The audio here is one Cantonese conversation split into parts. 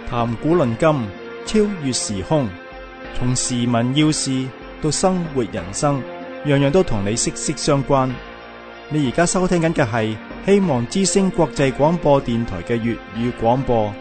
談古論今，超越時空，從時聞要事到生活人生，樣樣都同你息息相關。你而家收聽緊嘅係希望之聲國際廣播電台嘅粵語廣播。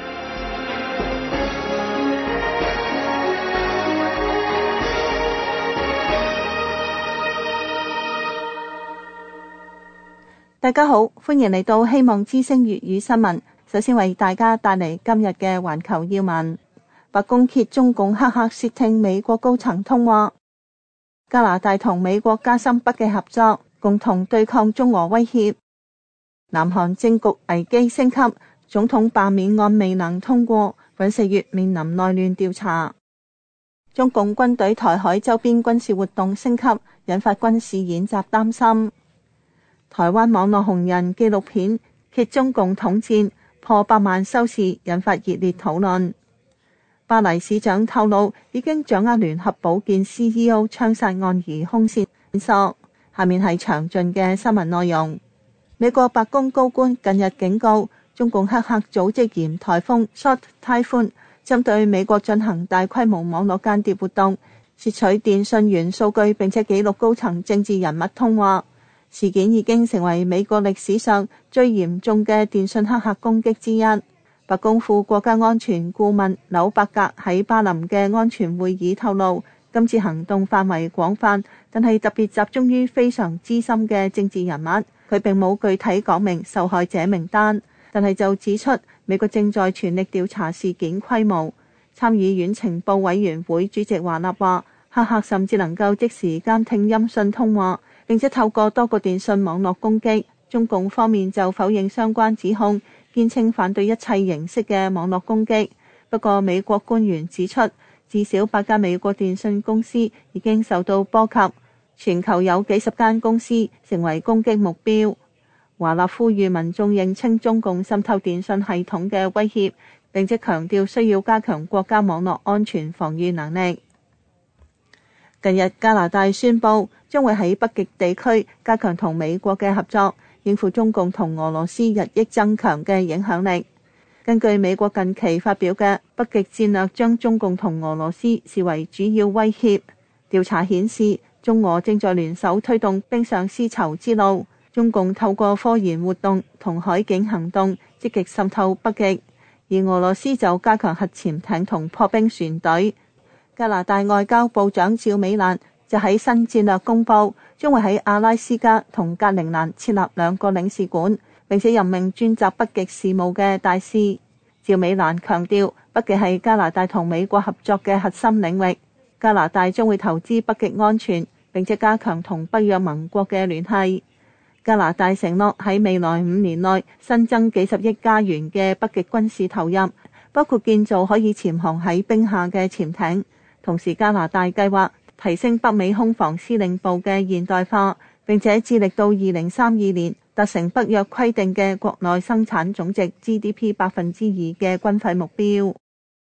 大家好，歡迎嚟到希望之聲粵語新聞。首先為大家帶嚟今日嘅環球要聞。白宮揭中共黑客竊聽美國高層通話。加拿大同美國加深北極合作，共同對抗中俄威脅。南韓政局危機升級，總統罷免案未能通過，尹錫悅面臨內亂調查。中共軍隊台海周邊軍事活動升級，引發軍事演習擔心。台灣網絡紅人紀錄片揭中共統戰，破百萬收視，引發熱烈討論。巴黎市長透露已經掌握聯合保健 CEO 槍殺案疑兇線索。下面係詳盡嘅新聞內容。美國白宮高官近日警告，中共黑客組織嫌颱風 Short Typhoon 針對美國進行大規模網絡間諜活動，竊取電訊源數據，並且記錄高層政治人物通話。事件已經成為美國歷史上最嚴重嘅電訊黑客攻擊之一。白宮副國家安全顧問紐伯格喺巴林嘅安全會議透露，今次行動範圍廣泛，但係特別集中於非常資深嘅政治人物。佢並冇具體講明受害者名單，但係就指出美國正在全力調查事件規模。參議院情報委員會主席華納話，黑客甚至能夠即時監聽音訊通話，並且透過多個電訊網絡攻擊。中共方面就否認相關指控，堅稱反對一切形式嘅網絡攻擊。不過美國官員指出，至少8家美國電訊公司已經受到波及，全球有幾十間公司成為攻擊目標。華納呼籲民眾認清中共滲透電訊系統嘅威脅，並且強調需要加強國家網絡安全防禦能力。近日加拿大宣布將會喺北極地區加強同美國嘅合作，應付中共同俄羅斯日益增強嘅影響力。根據美國近期發表嘅北極戰略，將中共同俄羅斯視為主要威脅。調查顯示，中俄正在聯手推動冰上絲綢之路。中共透過科研活動同海警行動積極滲透北極，而俄羅斯就加強核潛艇同破冰船隊。加拿大外交部長趙美蘭就喺新戰略公佈，將會喺阿拉斯加同格陵蘭設立2個領事館，並且任命專責北極事務嘅大使。趙美蘭強調，北極係加拿大同美國合作嘅核心領域，加拿大將會投資北極安全，並且加強同北約盟國嘅聯繫。加拿大承諾喺未來5年內新增幾十億加元嘅北極軍事投入，包括建造可以潛航喺冰下嘅潛艇。同時，加拿大計劃提升北美空防司令部嘅現代化，並且致力到2032年達成北約規定嘅國內生產總值 GDP 2% 嘅軍費目標。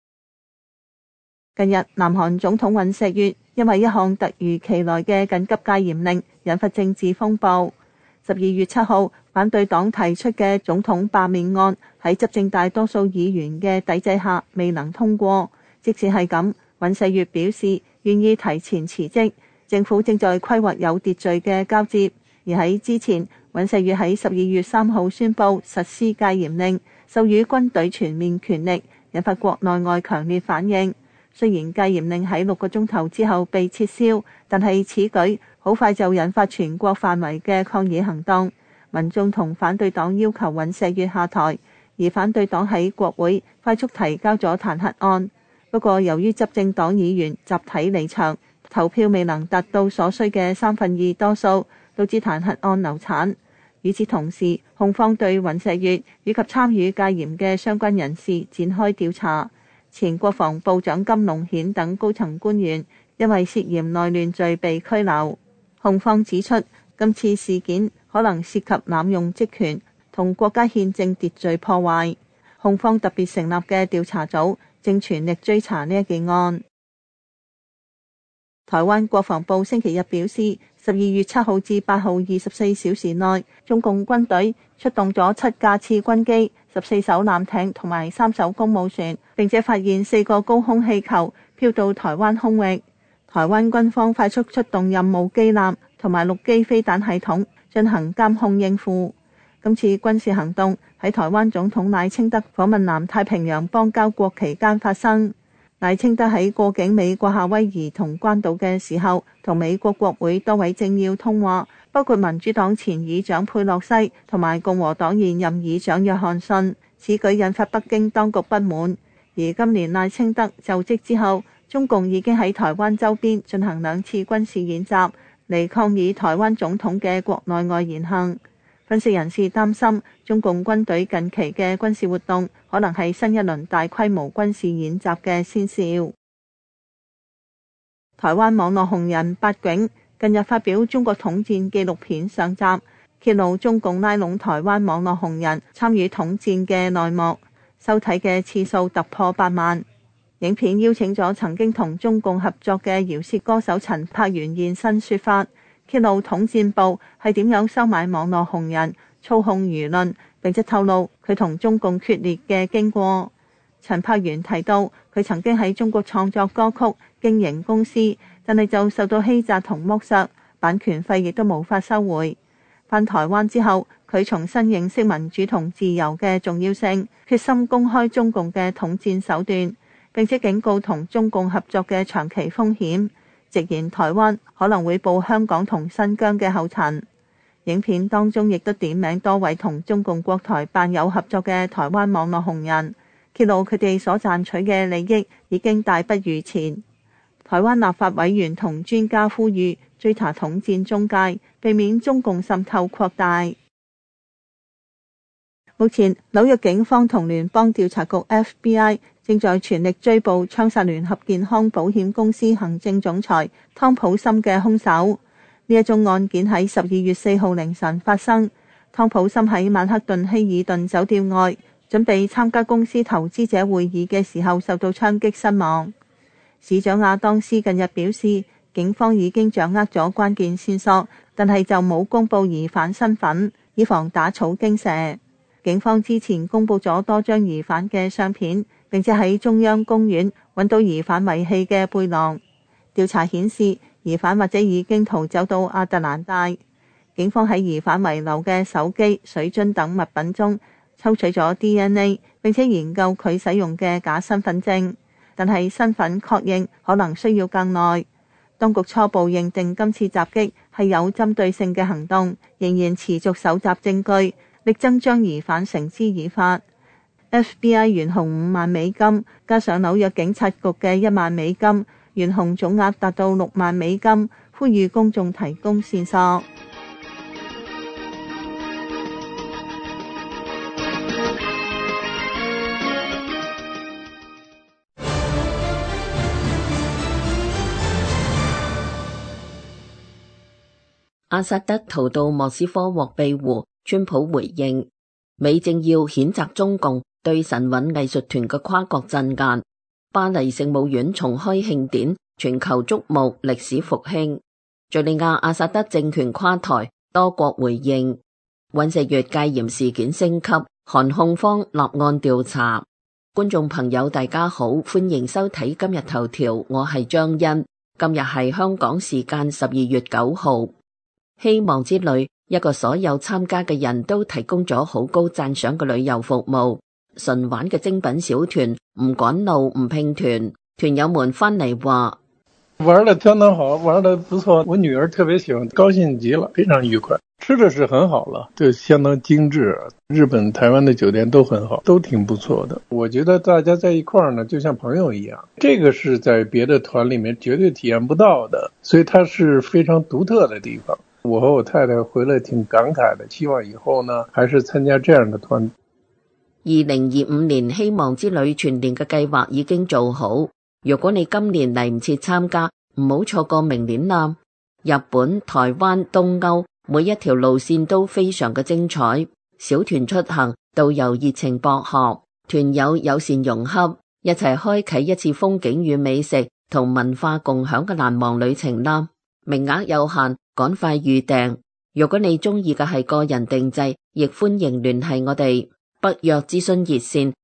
近日，南韓總統尹錫悅因為一項突如其來嘅緊急戒嚴令，引發政治風暴。12月7號，反對黨提出嘅總統罷免案喺執政大多數議員嘅抵制下未能通過。即使係咁，尹錫悅表示願意提前辭職，政府正在規劃有秩序嘅交接。而喺之前，尹錫悅喺12月3號宣布實施戒嚴令，授予軍隊全面權力，引發國內外強烈反應。雖然戒嚴令喺6個鐘頭之後被撤銷，但係此舉好快就引發全國範圍嘅抗議行動。民眾同反對黨要求尹錫悅下台，而反對黨喺國會快速提交咗彈劾案。不過由於執政黨議員集體離場，投票未能達到所需嘅2/3多數，導致彈劾案流產。與此同時，控方對尹錫悅以及參與戒嚴嘅相關人士展開調查。前國防部長金龍顯等高層官員因為涉嫌內亂罪被拘留。控方指出，今次事件可能涉及濫用職權同國家憲政秩序破壞。控方特別成立嘅調查組正全力追查呢一件案。台灣國防部星期日表示， 12月7號至8號24小時內，中共軍隊出動咗7架次軍機、14艘艦艇同埋3艘公務船，並且發現4個高空氣球飄到台灣空域。台灣軍方快速出動任務機艦同埋陸基飛彈系統進行監控應付。今次軍事行動喺台灣總統賴清德訪問南太平洋邦交國期間發生。賴清德喺過境美國夏威夷同關島嘅時候，同美國國會多位政要通話，包括民主黨前議長佩洛西同埋共和黨現任議長約翰遜。此舉引發北京當局不滿。而今年賴清德就職之後，中共已經喺台灣周邊進行2次軍事演習，嚟抗議台灣總統嘅國內外言行。分析人士擔心，中共軍隊近期嘅軍事活動可能係新一輪大規模軍事演習嘅先兆。台灣網絡紅人八囧近日發表中國統戰紀錄片上集，揭露中共拉攏台灣網絡紅人參與統戰嘅內幕，收睇嘅次數突破8萬。影片邀請咗曾經同中共合作嘅饒舌歌手陳柏元現身說法，揭露統戰部係點樣收買網絡紅人、操控輿論，並且透露佢同中共決裂嘅經過。陳柏元提到，佢曾經喺中國創作歌曲、經營公司，但係就受到欺詐同剝削，版權費亦都無法收回。返台灣之後，佢重新認識民主同自由嘅重要性，決心公開中共嘅統戰手段，並且警告同中共合作嘅長期風險，直言台灣可能會步香港同新疆嘅後塵。影片當中亦都點名多位同中共國台辦有合作嘅台灣網絡紅人，揭露佢哋所賺取嘅利益已經大不如前。台灣立法委員同專家呼籲追查統戰中介，避免中共滲透擴大。目前紐約警方同聯邦調查局 FBI 正在全力追捕槍殺聯合健康保險公司行政總裁湯普森嘅兇手。呢一宗案件喺12月4號凌晨發生。湯普森喺曼克頓希爾頓酒店外準備參加公司投資者會議嘅時候受到槍擊身亡。市長亞當斯近日表示，警方已經掌握咗關鍵線索，但係就冇公布疑犯身份，以防打草驚蛇。警方之前公布咗多張疑犯嘅相片，並且喺中央公園揾到疑犯遺棄嘅背囊。調查顯示，疑犯或者已經逃走到亞特蘭大。警方喺疑犯遺留嘅手機、水樽等物品中抽取咗 DNA， 並且研究佢使用嘅假身份證，但係身份確認可能需要更耐。當局初步認定今次襲擊係有針對性嘅行動，仍然持續搜集證據，力爭將疑犯繩之以法。FBI 懸紅5萬美金，加上紐約警察局嘅1萬美金，懸紅總額達到6萬美金，呼籲公眾提供線索。 阿薩德逃到莫斯科獲庇護，川普回應美政要譴責中共對神韻藝術團嘅跨國鎮壓。巴黎聖母院重開慶典，全球矚目歷史復興。敘利亞阿薩德政權垮台，多國回應。尹錫悅戒嚴事件升級，韓控方立案調查。觀眾朋友大家好，歡迎收睇今日頭條，我係張欣。今日係香港時間12月9號。希望之旅一個所有參加嘅人都提供咗好高讚賞嘅旅遊服務，純玩嘅精品小團，唔趕路唔拼團，團友們翻嚟話玩得相當好，玩得不錯，我女兒特別喜歡，高興極了，非常愉快。吃的是很好了，就相當精緻，日本、台灣的酒店都很好，都挺不錯的。我覺得大家在一塊兒呢，就像朋友一樣，這個是在別的團裡面絕對體驗不到的，所以它是非常獨特的地方。我和我太太回來挺感慨的，希望以後呢，還是參加這樣的團。 2025年希望之旅全年嘅計劃已經做好，如果你今年嚟唔切參加，唔好錯過明年啦。日本、台灣、東歐每一條路線都非常嘅精彩，小團出行，導遊熱情博學，團友友善融洽，一齊開啟一次風景與美食同文化共享嘅難忘旅程啦。名額有限， 趕快預訂。如果你鍾意嘅係個人定製，亦歡迎聯繫我哋。北約諮詢熱線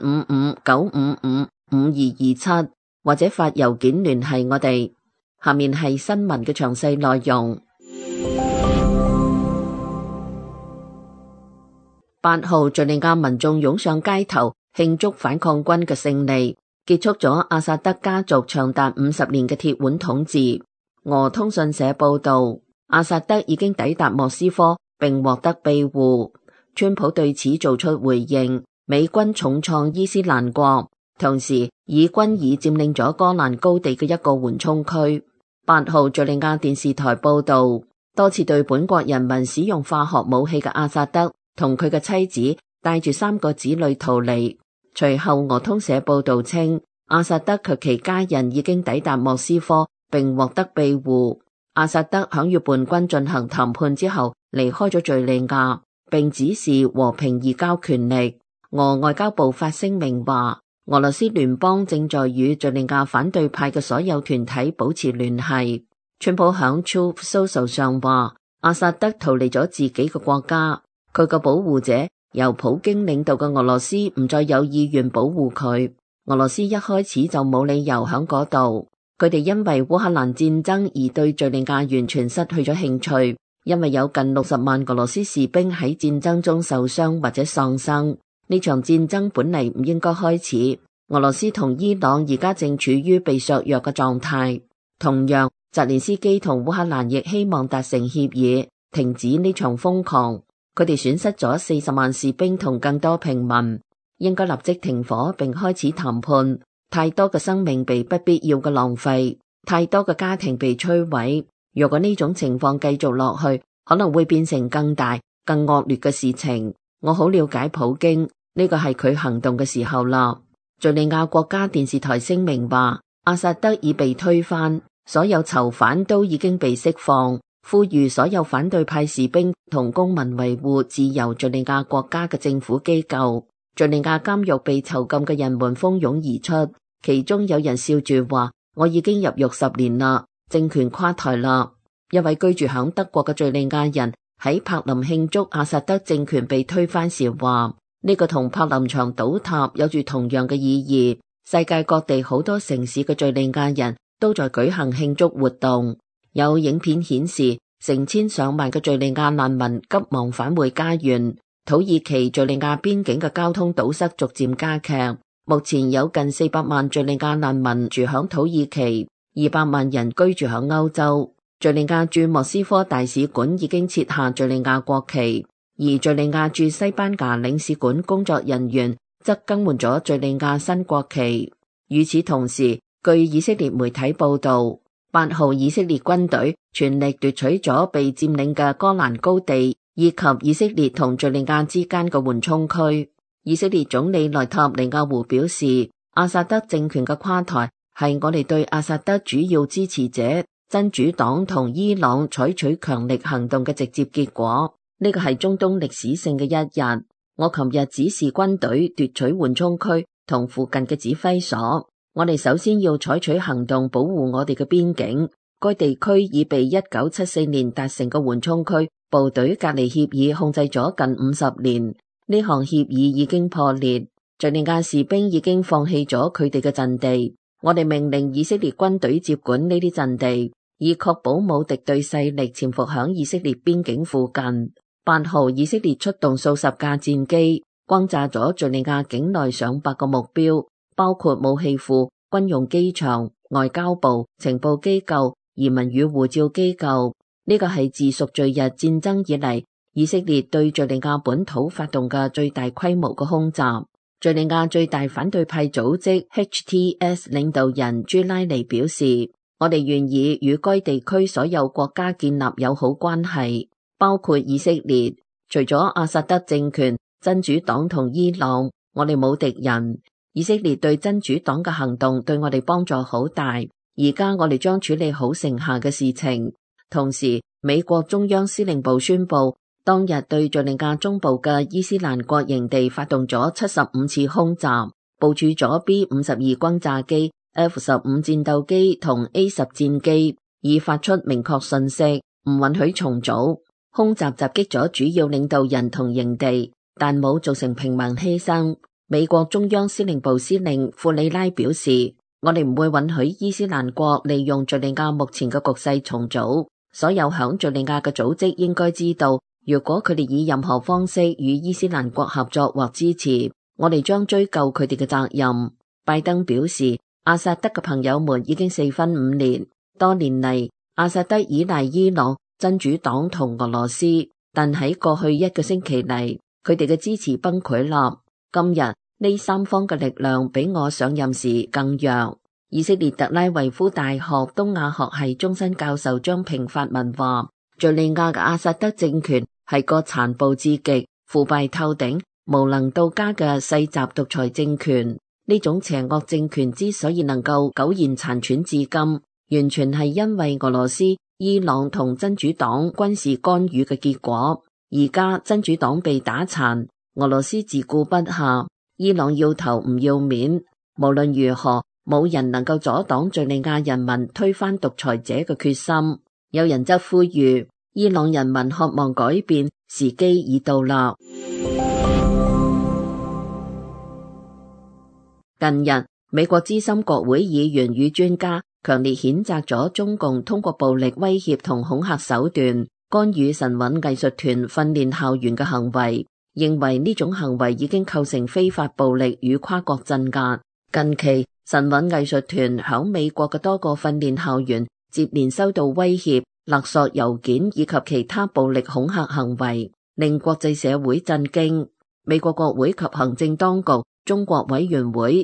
855-955-5227，或者發郵件聯繫我哋。下面係新聞嘅詳細內容。8號，敘利亞民眾湧上街頭慶祝反抗軍嘅勝利，結束咗阿薩德家族長達50年嘅鐵腕統治。俄通訊社報道，阿薩德已經抵達莫斯科並獲得庇護。川普對此做出回應，美軍重創伊斯蘭國，同時以軍已佔領咗戈蘭高地嘅一個緩衝區。8號，敘利亞電視台報道，多次對本國人民使用化學武器嘅阿薩德同佢嘅妻子帶住3個子女逃離。隨後俄通社報道稱，阿薩德及其家人已經抵達莫斯科並獲得庇護。阿薩德響與叛軍進行談判之後離開咗敘利亞，並指示和平移交權力。俄外交部發聲明話，俄羅斯聯邦正在與敘利亞反對派嘅所有團體保持聯繫。川普響 Truth Social 上話，阿薩德逃離咗自己嘅國家，佢嘅保護者由普京領導嘅俄羅斯唔再有意願保護佢。俄羅斯一開始就冇理由響嗰度，佢哋因為烏克蘭戰爭而對敘利亞完全失去咗興趣，因為有近60萬俄羅斯士兵喺戰爭中受傷或者喪生。呢場戰爭本嚟唔應該開始。俄羅斯同伊朗而家正處於被削弱嘅狀態。同樣，澤連斯基同烏克蘭亦希望達成協議，停止呢場瘋狂。佢哋損失咗40萬士兵同更多平民，應該立即停火並開始談判。太多嘅生命被不必要嘅浪費，太多嘅家庭被摧毀。如果呢種情況繼續落去，可能會變成更大、更惡劣嘅事情。我好了解普京，呢個係佢行動嘅時候啦。敘利亞國家電視台聲明話，阿薩德已被推翻，所有囚犯都已經被釋放，呼籲所有反對派士兵同公民維護自由敘利亞國家嘅政府機構。敘利亞監獄被囚禁嘅人們蜂擁而出，其中有人笑住話，我已經入獄10年啦，政權垮台啦。一位居住響德國嘅敘利亞人喺柏林慶祝阿薩德政權被推翻時話，呢個同柏林牆倒塌有住同樣嘅意義。世界各地好多城市嘅敘利亞人都在舉行慶祝活動。有影片顯示，成千上萬嘅敘利亞難民急忙返回家園。土耳其敘利亞邊境嘅交通堵塞逐漸加劇，目前有近400萬敘利亞難民住響土耳其，200萬人居住響歐洲。敘利亞駐莫斯科大使館已經撤下敘利亞國旗，而敘利亞駐西班牙領事館工作人員則更換咗敘利亞新國旗。與此同時，據以色列媒體報道，8號以色列軍隊全力奪取咗被佔領嘅戈蘭高地，以及以色列同敘利亞之間嘅緩衝區。以色列總理內塔尼亞胡表示，阿薩德政權嘅垮台係我哋對阿薩德主要支持者真主黨同伊朗採取強力行動嘅直接結果。呢個係中東歷史性嘅一日。我琴日指示軍隊奪取緩衝區同附近嘅指揮所。我哋首先要採取行動保護我哋嘅邊境。該地區已被1974年達成嘅緩衝區部隊隔離協議控制咗近50年。呢項協議已經破裂，敘利亞士兵已經放棄咗佢哋嘅陣地。我哋命令以色列軍隊接管呢啲陣地，以確保冇敵對勢力潛伏響以色列邊境附近。8號，以色列出動數十架戰機，轟炸咗敘利亞境內上百個目標，包括武器庫、軍用機場、外交部、情報機構、移民與護照機構。呢個係自贖罪日戰爭以嚟，以色列對敘利亞本土發動嘅最大規模嘅空襲。敘利亞最大反對派組織 HTS 領導人朱拉尼表示，我哋願意與該地區所有國家建立友好關係，包括以色列。除咗阿薩德政權、真主黨同伊朗，我哋冇敵人。以色列對真主黨嘅行動對我哋幫助好大。而家我哋將處理好剩下嘅事情。同時，美國中央司令部宣布，當日對敘利亞中部嘅伊斯蘭國營地發動咗75次空襲，部署咗 B-52 轟炸機、F-15 戰鬥機同 A-10 戰機，以發出明確信息： 唔允許重組。空襲襲擊咗主要領導人同營地，但冇造成平民犧牲。美國中央司令部司令庫里拉表示，我哋唔會允許伊斯蘭國利用敘利亞目前嘅局勢重組。所有響敘利亞嘅組織應該知道，如果佢哋以任何方式與伊斯蘭國合作或支持，我哋將追究佢哋嘅責任。拜登表示，阿薩德嘅朋友們已經4分5年，多年嚟，阿薩德依賴伊朗、真主黨同俄羅斯，但喺過去1個星期嚟，佢哋嘅支持崩潰啦。今日呢三方嘅力量比我上任時更弱。以色列特拉維夫大學東亞學系終身教授張平發文話，敘利亞嘅阿薩德政權係個殘暴至極、腐敗透頂、無能到家嘅世襲獨裁政權。呢種邪惡政權之所以能夠苟延殘喘至今，完全係因為俄羅斯、伊朗同真主黨軍事干預嘅結果。而家真主黨被打殘，俄羅斯自顧不暇，伊朗要頭唔要面。無論如何，冇人能夠阻擋敘利亞人民推翻獨裁者嘅決心。有人則呼籲，伊朗人民渴望改變，時機已到啦。近日，美國資深國會議員與專家強烈譴責咗中共通過暴力威脅同恐嚇手段干預神韻藝術團訓練校園嘅行為，認為呢種行為已經構成非法暴力與跨國鎮壓。近期，神韻藝術團響美國嘅多個訓練校園接連收到威脅、勒索郵件以及其他暴力恐嚇行為，令國際社會震驚。美國國會及行政當局中國委員會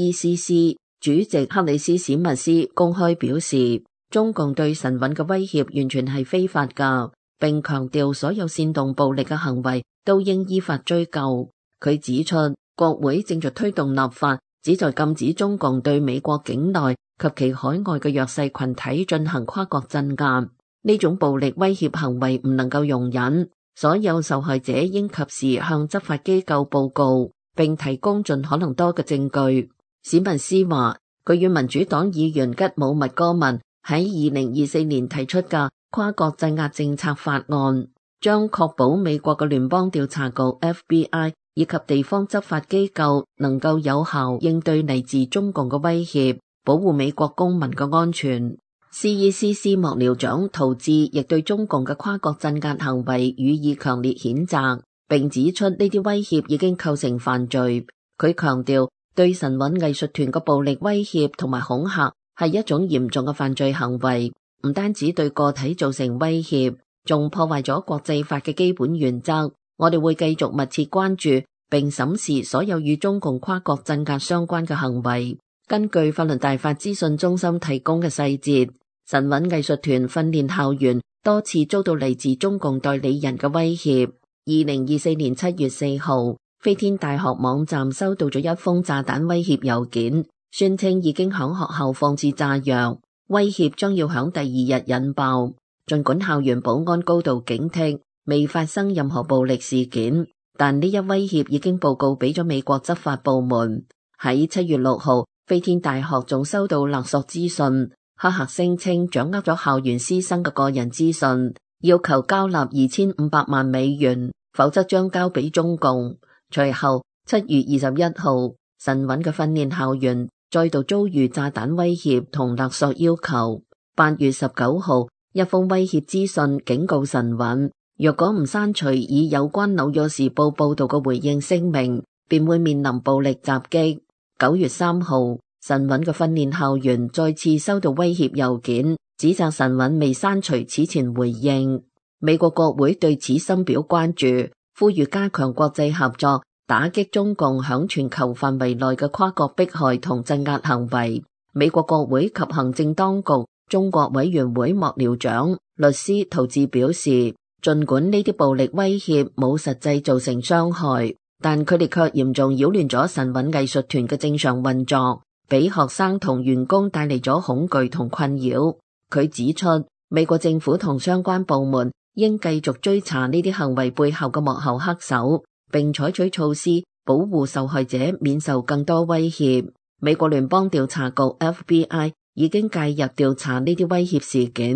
CECC 主席克里斯史密斯公開表示，中共對神韻嘅威脅完全係非法㗎，並強調所有煽動暴力嘅行為都應依法追究。佢指出，國會正在推動立法，旨在禁止中共對美國境內及其海外嘅弱勢群體進行跨國鎮壓。呢種暴力威脅行為唔能夠容忍，所有受害者應及時向執法機構報告，並提供盡可能多嘅證據。史密斯話，佢與民主黨議員吉姆麥戈文喺2024年提出嘅跨國鎮壓政策法案，將確保美國嘅聯邦調查局 FBI 以及地方執法機構能夠有效應對嚟自中共嘅威脅，保護美國公民嘅安全。CECC 幕僚長陶治亦對中共嘅跨國鎮壓行為予以強烈譴責，並指出呢啲威脅已經構成犯罪。佢強調，對神韻藝術團嘅暴力威脅同埋恐嚇係一種嚴重嘅犯罪行為，唔單止對個體造成威脅，仲破壞咗國際法嘅基本原則。我哋會繼續密切關注並審視所有與中共跨國鎮壓相關嘅行為。根據法輪大法資訊中心提供嘅細節，神韻藝術團訓練校園多次遭到嚟自中共代理人嘅威脅。2024年7月4號，飛天大學網站收到咗一封炸彈威脅郵件，宣稱已經響學校放置炸藥，威脅將要響第2日引爆。儘管校園保安高度警惕，未發生任何暴力事件，但呢一威脅已經報告俾咗美國執法部門。喺7月6號，飛天大學仲收到勒索資訊，黑客聲稱掌握咗校園師生嘅個人資訊，要求交納2500萬美元，否則將交俾中共。隨後7月21號，神韻嘅訓練校園再度遭遇炸彈威脅同勒索要求。8月19號，一封威脅資訊警告神韻，若果唔刪除以有關紐約時報報道嘅回應聲明，便會面臨暴力襲擊。9月3號，神韻嘅訓練校園再次收到威脅郵件，指責神韻未刪除此前回應。美國國會對此深表關注，呼籲加強國際合作，打擊中共響全球範圍內嘅跨國迫害同鎮壓行為。美國國會及行政當局中國委員會幕僚長律師陶治表示，儘管呢啲暴力威脅冇實際造成傷害，但佢哋卻嚴重擾亂咗神韻藝術團嘅正常運作，俾學生同員工帶嚟咗恐懼同困擾。佢指出，美國政府同相關部門應繼續追查呢啲行為背後嘅幕後黑手，並採取措施保護受害者免受更多威脅。美國聯邦調查局 FBI 已經介入調查呢啲威脅事件。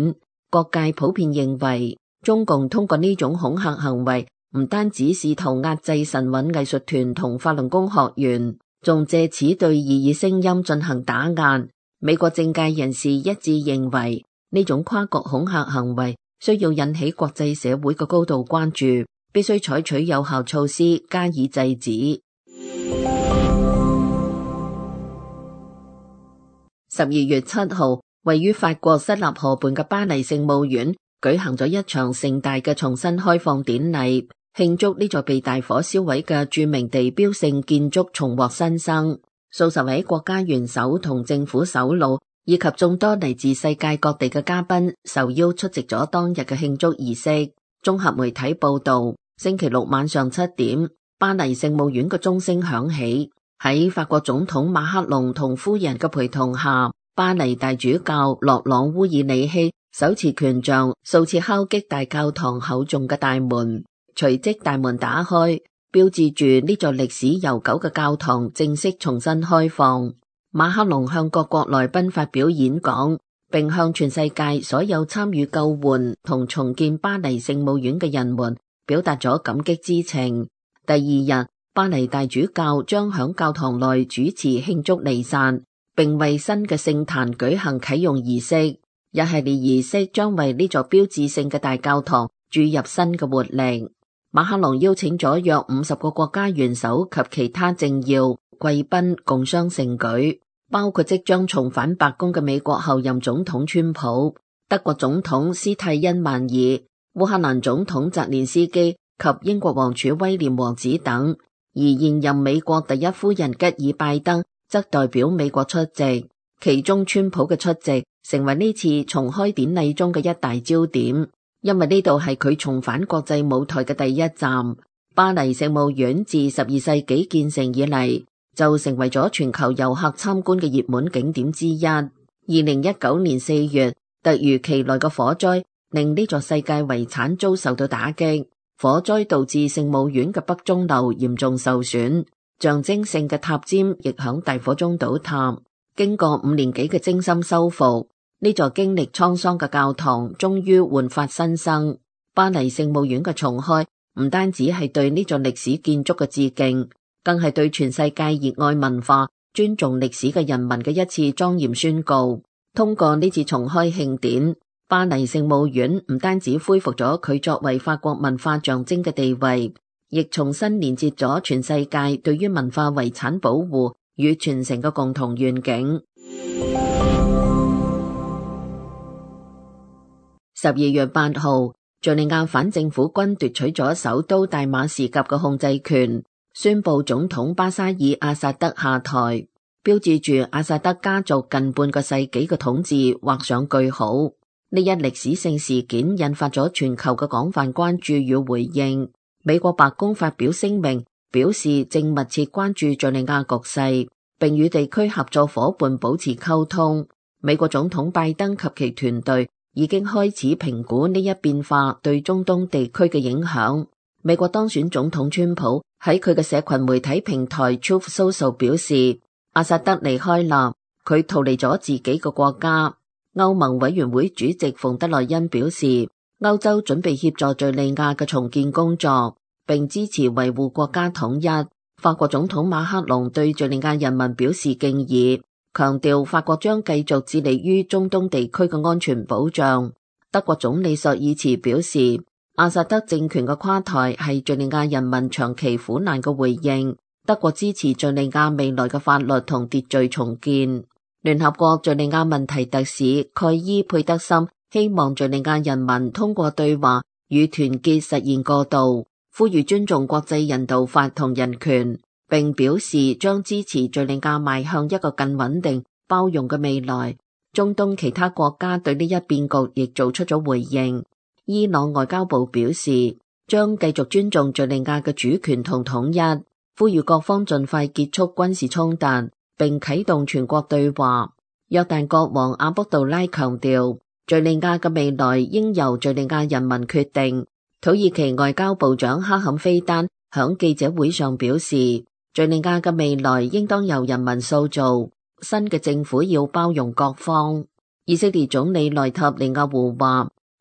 各界普遍認為，中共通過呢種恐嚇行為，唔單止試圖壓制神韻藝術團同法輪功學員，仲借此對異議聲音進行打壓。美國政界人士一致認為，呢種跨國恐嚇行為需要引起國際社會嘅高度關注，必須採取有效措施加以制止。12月7號，位於法國塞納河畔嘅巴黎聖母院舉行咗一場盛大嘅重新開放典禮，慶祝呢座被大火燒毀嘅著名地標性建築重獲新生。數十位國家元首同政府首腦以及眾多嚟自世界各地嘅嘉賓受邀出席咗當日嘅慶祝儀式。綜合媒體報道，星期六晚上7點，巴黎聖母院嘅鐘聲響起。喺法國總統馬克龍同夫人嘅陪同下，巴黎大主教洛朗烏爾里希手持權杖數次敲擊大教堂厚重嘅大門，隨即大門打開，標誌住呢座歷史悠久嘅教堂正式重新開放。馬克龍向各國來賓發表演講，並向全世界所有參與救援同重建巴黎聖母院嘅人們表達咗感激之情。第二日，巴黎大主教將響教堂內主持慶祝彌撒，並為新嘅聖壇舉行啟用儀式。一系列儀式將為呢座標誌性嘅大教堂注入新嘅活力。馬克龍邀請咗約50個國家元首及其他政要貴賓共襄盛舉，包括即將重返白宮嘅美國候任總統川普、德國總統施泰因曼爾、烏克蘭總統澤連斯基及英國王儲威廉王子等。而現任美國第一夫人吉爾拜登則代表美國出席，其中川普嘅出席成為呢次重開典禮中嘅一大焦點，因為呢度係佢重返國際舞台嘅第一站。巴黎聖母院自12世紀建成以嚟，就成為咗全球遊客參觀嘅熱門景點之一。2019年4月，突如其來嘅火災令呢座世界遺產遭受到打擊。火災導致聖母院嘅北鐘樓嚴重受損，象徵性嘅塔尖亦響大火中倒塌。經過5年幾嘅精心修復，呢座經歷滄桑嘅教堂終於煥發新生。巴黎聖母院嘅重開唔單止係對呢座歷史建築嘅致敬，更係對全世界熱愛文化、尊重歷史嘅人民嘅一次莊嚴宣告。通過呢次重開慶典，巴黎聖母院唔單止恢復咗佢作為法國文化象徵嘅地位，亦重新連接咗全世界對於文化遺產保護與傳承嘅共同願景。12月8號，敘利亞反政府軍奪取咗首都大馬士革嘅控制權，宣布總統巴沙爾阿薩德下台，標誌住阿薩德家族近半個世紀嘅統治畫上句號。呢一歷史性事件引發咗全球嘅廣泛關注與回應。美國白宮發表聲明，表示正密切關注敘利亞局勢，並與地區合作夥伴保持溝通。美國總統拜登及其團隊已經開始評估呢一變化對中東地區嘅影響。美國當選總統川普喺佢嘅社群媒體平台 Truth Social 表示，阿薩德離開啦，佢逃離咗自己嘅國家。歐盟委員會主席馮德萊恩表示，歐洲準備協助敘利亞嘅重建工作，並支持維護國家統一。法國總統馬克龍對敘利亞人民表示敬意，強調法國將繼續致力於中東地區嘅安全保障。德國總理朔爾茨表示，阿薩德政權嘅垮台係敘利亞人民長期苦難嘅回應，德國支持敘利亞未來嘅法律同秩序重建。聯合國敘利亞問題特使蓋伊佩德森希望敘利亞人民通過對話與團結實現過渡，呼籲尊重國際人道法同人權，並表示將支持敘利亞邁向一個更穩定、包容嘅未來。中東其他國家對呢一變局亦做出咗回應。伊朗外交部表示，將繼續尊重敘利亞嘅主權同統一，呼籲各方盡快結束軍事衝突，並啟動全國對話。約旦國王阿卜杜拉強調，敘利亞嘅未來應由敘利亞人民決定。土耳其外交部長哈坎菲丹響記者會上表示，敘利亞嘅未來應當由人民塑造，新嘅政府要包容各方。以色列總理內塔尼亞胡話，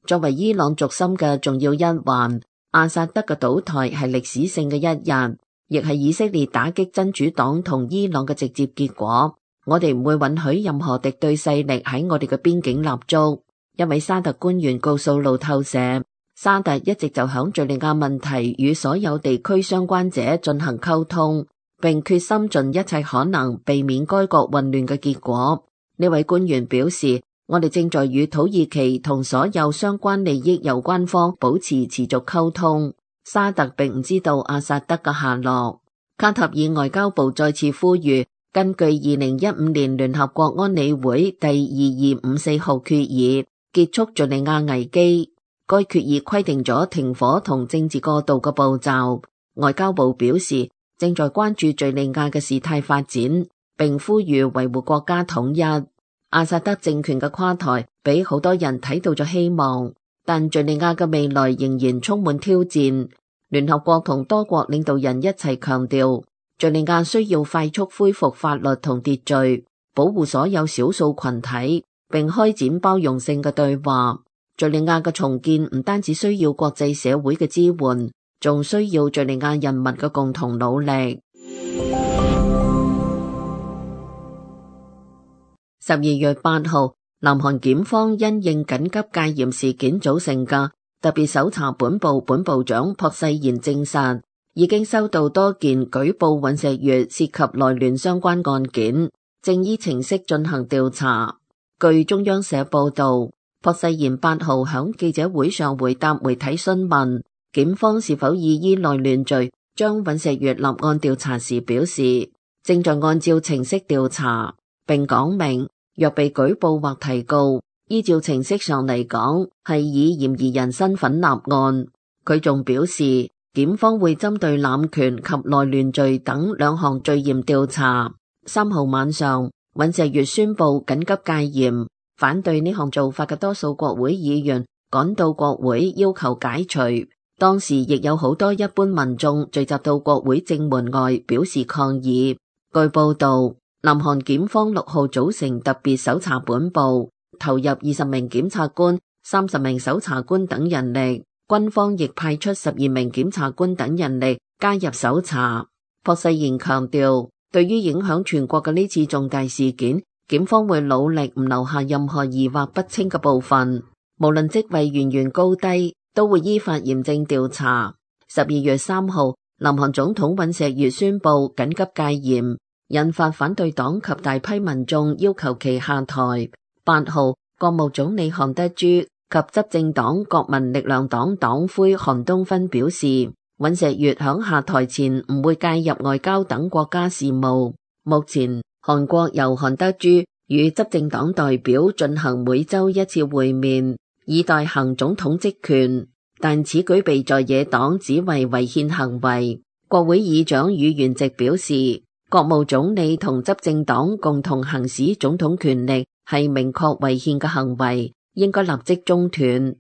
作為伊朗軸心嘅重要一環，阿薩德嘅倒台係歷史性嘅一日，亦係以色列打擊真主黨同伊朗嘅直接結果。我哋唔會允許任何敵對勢力喺我哋嘅邊境立足。一位沙特官員告訴路透社，沙特一直就響敘利亞問題與所有地區相關者進行溝通，並決心盡一切可能避免該國混亂嘅結果。呢位官員表示，我哋正在與土耳其同所有相關利益有關方保持持續溝通。沙特並唔知道阿薩德嘅下落。卡塔爾外交部再次呼籲，根據2015年聯合國安理會第2254號決議，結束敘利亞危機。該決議規定咗停火同政治過渡嘅步驟。外交部表示，正在關注敘利亞嘅事態發展，並呼籲維護國家統一。阿薩德政權嘅垮台俾好多人睇到咗希望，但敘利亞嘅未來仍然充滿挑戰。聯合國同多國領導人一齊強調，敘利亞需要快速恢復法律同秩序，保護所有少數群體，並開展包容性嘅對話。敘利亞嘅重建唔單止需要國際社會嘅支援，仲需要敘利亞人民嘅共同努力。12月8號，南韓檢方因應緊急戒嚴事件組成嘅特別搜查本部本部長朴世賢證實，已經收到多件舉報尹錫悅涉及內亂相關案件，正依程式進行調查。據中央社報道，朴世賢8號響記者會上回答媒體詢問，檢方是否以內亂罪將尹錫悅立案調查時表示，正在按照程式調查，並講明若被舉報或提告，依照程式上嚟講係以嫌疑人身份立案。佢仲表示，檢方會針對濫權及內亂罪等2項罪嫌調查。3號晚上，尹錫悅宣布緊急戒嚴，反對呢項做法嘅多數國會議員趕到國會要求解除。當時亦有好多一般民眾聚集到國會正門外表示抗議。據報道，南韓檢方6號組成特別搜查本部，投入20名檢察官、30名搜查官等人力，軍方亦派出12名檢察官等人力加入搜查。朴世賢強調，對於影響全國嘅呢次重大事件，檢方會努力唔留下任何疑惑不清嘅部分，無論職位源源高低，都會依法嚴正調查。12月3號，南韓總統尹錫悅宣布緊急戒嚴，引發反對黨及大批民眾要求其下台。8號，國務總理韓德洙及執政黨國民力量黨黨魁韓東勳表示，尹錫悅響下台前唔會介入外交等國家事務。目前，韓國由韓德洙與執政黨代表進行每週1次會面，以代行總統職權，但此舉被在野黨指為違憲行為。國會議長宇元直表示，國務總理同執政黨共同行使總統權力係明確違憲嘅行為，應該立即中斷。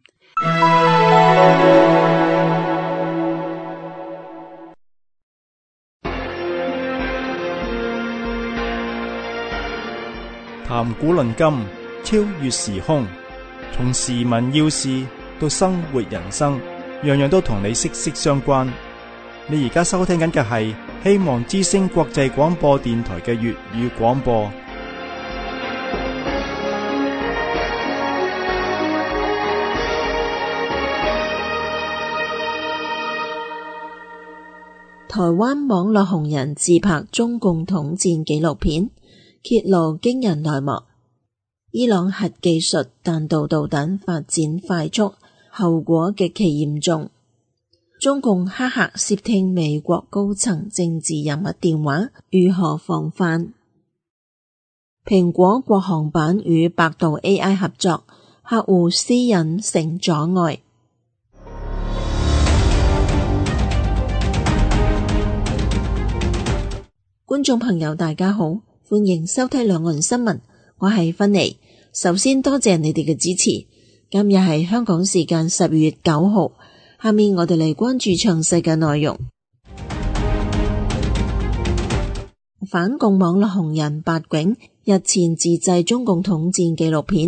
談古論今，超越時空，從時聞要事到生活人生，樣樣都同你息息相關。你而家收聽緊嘅係希望之聲國際廣播電台嘅粵語廣播。 台灣網絡紅人自拍中共統戰紀錄片，揭露驚人內幕。伊朗核技術彈道導彈發展快速，後果極其嚴重。中共黑客竊聽美國高層政治人物電話，如何防範？蘋果國行版與百度 AI 合作，客戶私隱成阻礙。觀眾朋友大家好，歡迎收睇兩岸新聞，我係芬妮。首先多謝你哋嘅支持。今日係香港時間12月9號，下面我哋嚟關注詳細嘅內容。反共網絡紅人八囧日前自製中共統戰紀錄片，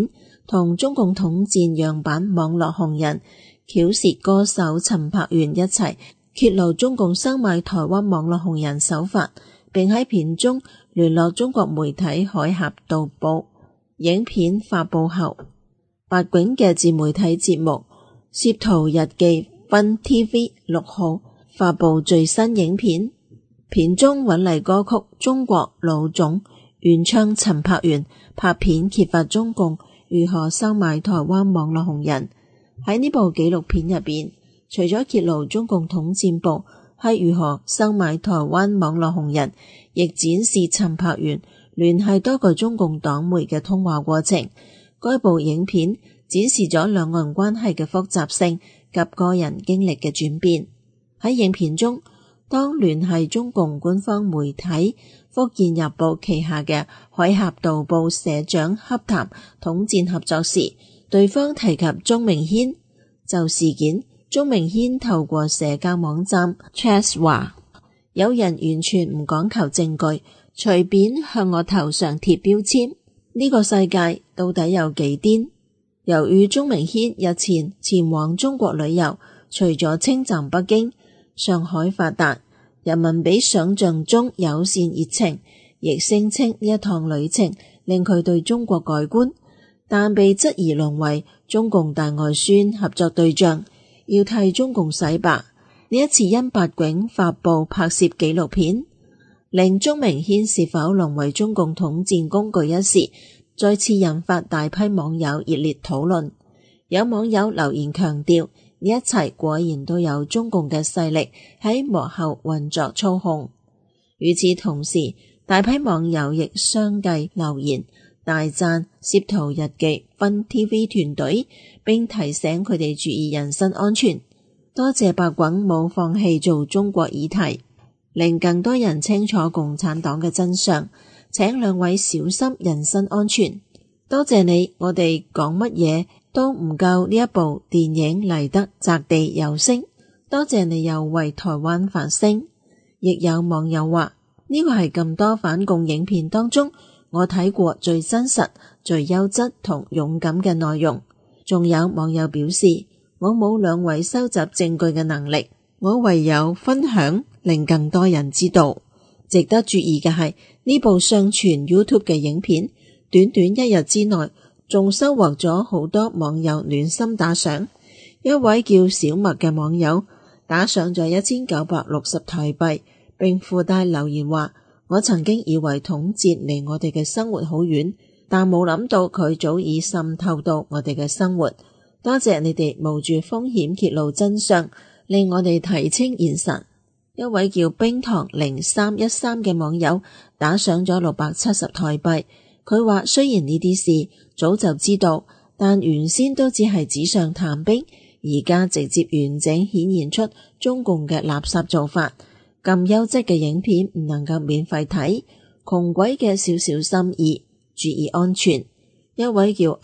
同中共統戰樣板網絡紅人巧舌歌手陳柏元一齊揭露中共收買台灣網絡紅人手法，並喺片中聯絡中國媒體海峽導報。影片發佈後，白囧嘅自媒體節目攝圖日記 Fun TV 6號發佈最新影片，片中韻麗歌曲《中國老總》原唱陳柏元拍片揭發中共如何收買台灣網絡紅人。喺呢部紀錄片入邊，除咗揭露中共統戰部係如何收買台灣網絡紅人，亦展示陳柏元聯繫多個中共黨媒嘅通話過程。該部影片展示咗兩岸關係嘅複雜性及個人經歷嘅轉變。喺影片中，當聯繫中共官方媒體福建日報旗下嘅海峽導報社長洽談統戰合作時，對方提及鍾明軒。就事件，鍾明軒透過社交網站 Chess 話，有人完全唔講求證據，隨便向我頭上貼標籤，呢個世界到底有幾癲？由於鍾明軒日前前往中國旅遊，除咗稱讚北京、上海發達，人民比想象中友善熱情，亦聲稱呢一趟旅程令佢對中國改觀，但被質疑淪為中共大外宣合作對象，要替中共洗白。呢一次因白囧發布拍攝紀錄片，令鍾明軒是否淪為中共統戰工具一事，再次引發大批網友熱烈討論。有網友留言強調，呢一切果然都有中共嘅勢力喺幕後運作操控。與此同時，大批網友亦相繼留言大讚攝圖日記 Fun TV 團隊，並提醒佢哋注意人身安全。多謝白囧冇放棄做中國議題，令更多人清楚共產黨嘅真相。請兩位小心人身安全。多謝你，我哋講乜嘢都唔夠呢一部電影嚟得擲地有聲。多謝你又為台灣發聲。亦有網友話，呢個係咁多反共影片當中我睇過最真實、最優質同勇敢嘅內容。仲有網友表示，我冇兩位收集證據嘅能力，我唯有分享，令更多人知道。值得注意嘅係，呢部上傳 YouTube 嘅影片，短短一日之內，仲收穫咗好多網友暖心打賞。一位叫小麥嘅網友打賞咗1960台幣，並附帶留言話，我曾經以為統戰離我哋嘅生活好遠，但冇諗到佢早已滲透到我哋嘅生活。多謝你哋冒住風險揭露真相，令我哋睇清現實。一位叫冰糖0313嘅網友打賞咗670台幣，佢話雖然呢啲事早就知道，但原先都只係紙上談兵，而家直接完整顯現出中共嘅垃圾做法。咁優質嘅影片唔能夠免費睇，窮鬼嘅少少心意，注意安全。一位叫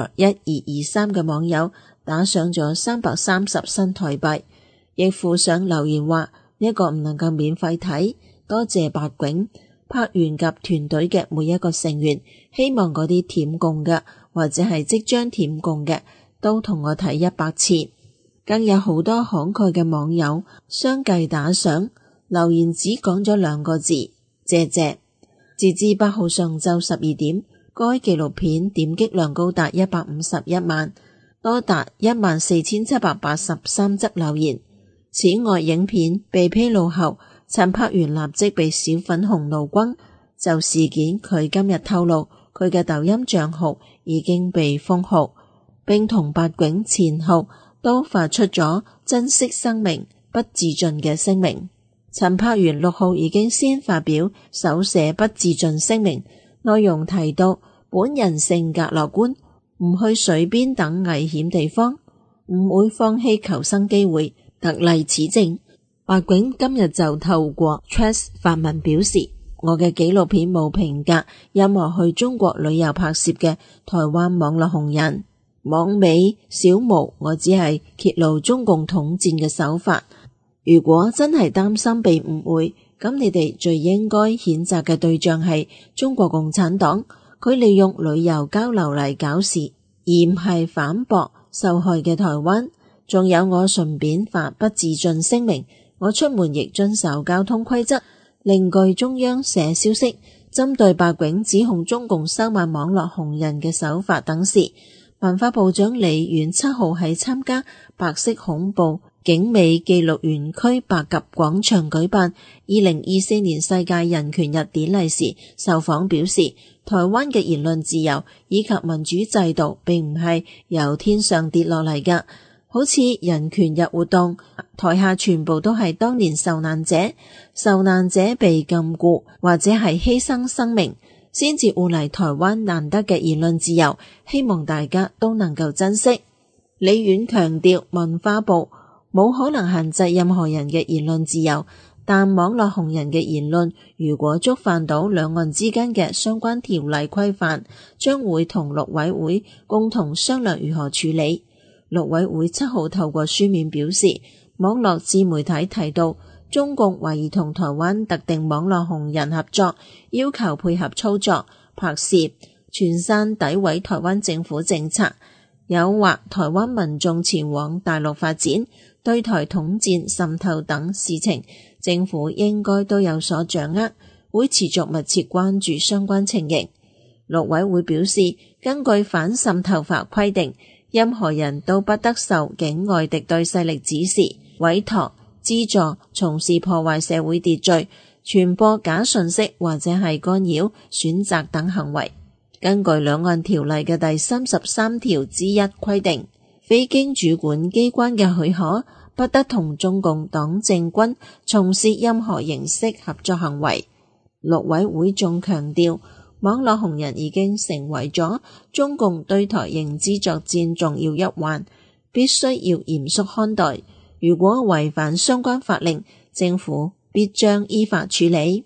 iter1223 嘅網友打賞咗330新台幣，亦附上留言話，呢個唔能夠免費睇，多謝白囧、拍完及團隊嘅每一個成員，希望嗰啲舔共嘅或者係即將舔共嘅都同我睇100次。更有好多慷慨嘅網友相繼打賞，留言只講咗2個字，謝謝。截至8號上晝12點，該紀錄片點擊量高達151萬，多達14,783則留言。此外，影片被披露後，陳柏元立即被小粉紅怒轟。就事件，佢今日透露，佢嘅抖音賬號已經被封號，並同白囧前號都發出咗珍惜生命、不自盡嘅聲明。陳柏元6號已經先發表手寫不自盡聲明，內容提到本人性格樂觀，唔去水邊等危險地方，唔會放棄求生機會。特例此證。白囧今日就透過 Threads 發文表示，我嘅紀錄片冇評價任何去中國旅遊拍攝嘅台灣網絡紅人。網美小毛，我只係揭露中共統戰嘅手法。如果真係擔心被誤會，咁你哋最應該譴責嘅對象係中國共產黨，佢利用旅遊交流嚟搞事。 而唔係反駁受害嘅台灣。仲有我順便發不自盡聲明，我出門亦遵守交通規則。另據中央社消息，針對白警指控中共收買網絡紅人嘅手法等事，文化部長李遠7號喺參加白色恐怖景美紀錄園區白鴿廣場舉辦2024年世界人權日典禮時，受訪表示，台灣嘅言論自由以及民主制度並唔係由天上跌落嚟㗎。好似人權日活動，台下全部都係當年受難者，受難者被禁錮或者係犧牲生命，先至換嚟台灣難得嘅言論自由，希望大家都能夠珍惜。李遠強調，文化部冇可能限制任何人嘅言論自由，但網絡紅人嘅言論如果觸犯到兩岸之間嘅相關條例規範，將會同陸委會共同商量如何處理。陸委會7號透過書面表示，網絡自媒體提到中共懷疑同台灣特定網絡紅人合作，要求配合操作、拍攝、傳散詆毀台灣政府政策，誘惑台灣民眾前往大陸發展，對台統戰、滲透等事情，政府應該都有所掌握，會持續密切關注相關情形。陸委會表示，根據反滲透法規定，任何人都不得受境外敵對勢力指示、委託、資助從事破壞社會秩序、傳播假訊息或者係干擾、選擇等行為。根據兩岸條例嘅第33條之一規定，非經主管機關嘅許可，不得同中共黨政軍從事任何形式合作行為。陸委會仲強調，網絡紅人已經成為咗中共對台認知作戰重要一環，必須要嚴肅看待。如果違反相關法令，政府必將依法處理。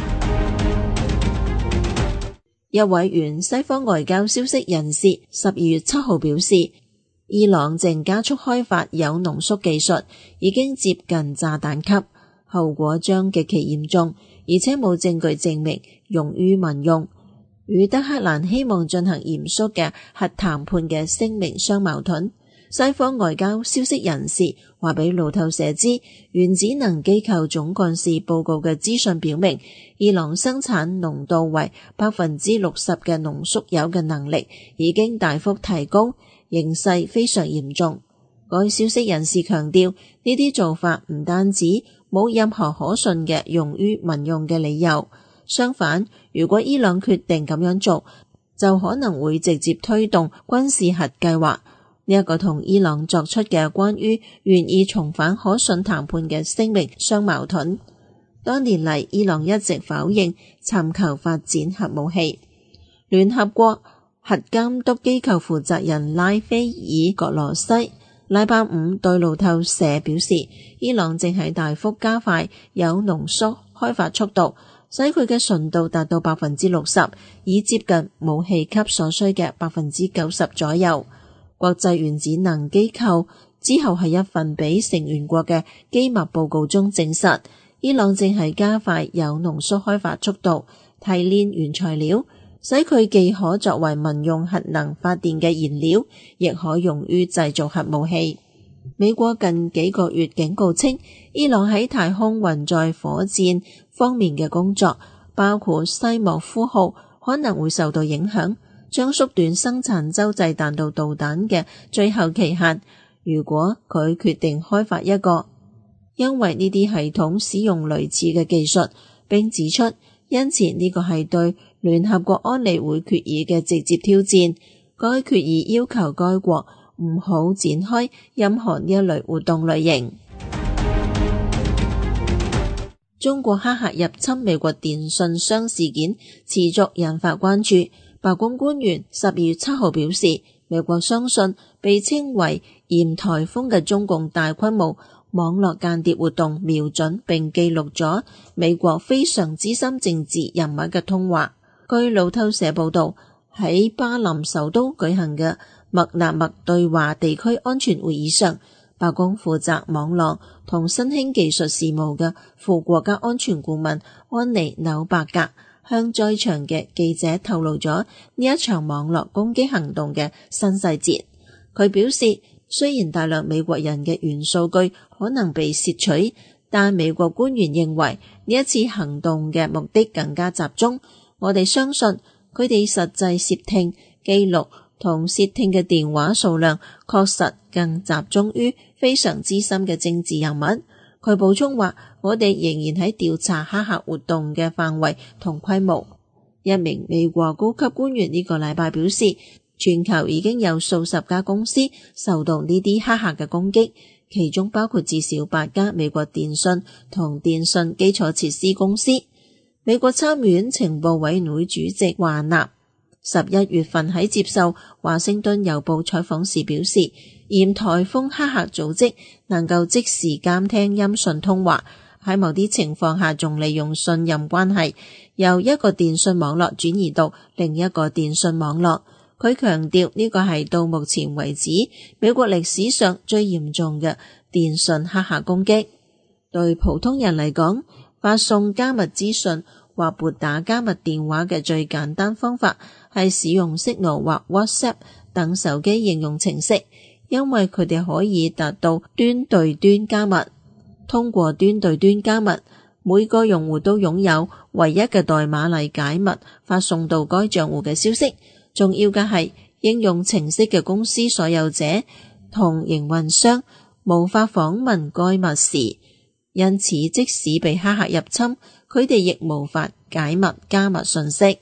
一位原西方外交消息人士12月7號表示，伊朗正加速開發鈾濃縮技術，已經接近炸彈級，後果將極其嚴重，而且冇證據證明用於民用。與德黑蘭希望進行嚴肅嘅核談判嘅聲明相矛盾。西方外交消息人士話俾路透社知，原子能機構總幹事報告嘅資訊表明，伊朗生產濃度為60%嘅濃縮鈾嘅能力已經大幅提高，形勢非常嚴重。該消息人士強調，呢啲做法唔單止冇任何可信嘅用於民用嘅理由。相反，如果伊朗決定咁樣做，就可能會直接推動軍事核計劃。呢一個同伊朗作出嘅關於願意重返可信談判嘅聲明相矛盾。多年嚟，伊朗一直否認尋求發展核武器。聯合國核監督機構負責人拉菲爾格羅西禮拜五對路透社表示，伊朗正喺大幅加快鈾濃縮開發速度，使佢嘅純度達到60%，以接近武器級所需嘅90%左右。國際原子能機構之後喺一份俾成員國嘅機密報告中證實，伊朗正係加快鈾濃縮開發速度，提煉原材料，使佢既可作為民用核能發電嘅燃料，亦可用於製造核武器。美國近幾個月警告稱，伊朗喺太空運載火箭方面嘅工作，包括西莫夫號，可能會受到影響，將縮短生產洲際彈道導彈嘅最後期限。如果佢決定開發一個，因為呢啲系統使用類似嘅技術，並指出，因此呢個係對聯合國安理會決議嘅直接挑戰。該決議要求該國唔好展開任何呢一類活動類型。中國黑客入侵美國電信商事件持續引發關注。白宮官員12月7號表示，美國相信被稱為鹽颱風嘅中共大規模網絡間諜活動瞄準並記錄咗美國非常資深政治人物嘅通話。據路透社報道，喺巴林首都舉行嘅麥納麥對華地區安全會議上，白宮負責網絡同新興技術事務嘅副國家安全顧問安妮紐伯格向在場嘅記者透露咗呢一場網絡攻擊行動嘅新細節。佢表示，雖然大量美國人嘅原數據可能被竊取，但美國官員認為呢一次行動嘅目的更加集中。我哋相信佢哋實際竊聽、記錄同竊聽嘅電話數量確實更集中於非常資深嘅政治人物。佢補充話，我哋仍然喺調查黑客活動嘅範圍同規模。一名美國高級官員呢個禮拜表示，全球已經有數十家公司受到呢啲黑客嘅攻擊，其中包括至少8家美國電信同電信基礎設施公司。美國參議院情報委員會主席華納11月份喺接受華盛頓郵報採訪時表示，嫌颱風黑客組織能夠即時監聽音訊通話，喺某啲情況下仲利用信任關係由一個電信網絡轉移到另一個電信網絡。佢強調呢個係到目前為止美國歷史上最嚴重嘅電信黑客攻擊。對普通人嚟講，發送加密資訊或撥打加密電話嘅最簡單方法係使用 Signal 或 WhatsApp 等手機應用程式，因為佢哋可以達到端對端加密。通過端對端加密，每個用戶都擁有唯一嘅代碼嚟解密發送到該賬戶嘅消息。重要嘅係，應用程式嘅公司所有者同營運商無法訪問該密匙，因此即使被黑客入侵，佢哋亦無法解密加密信息。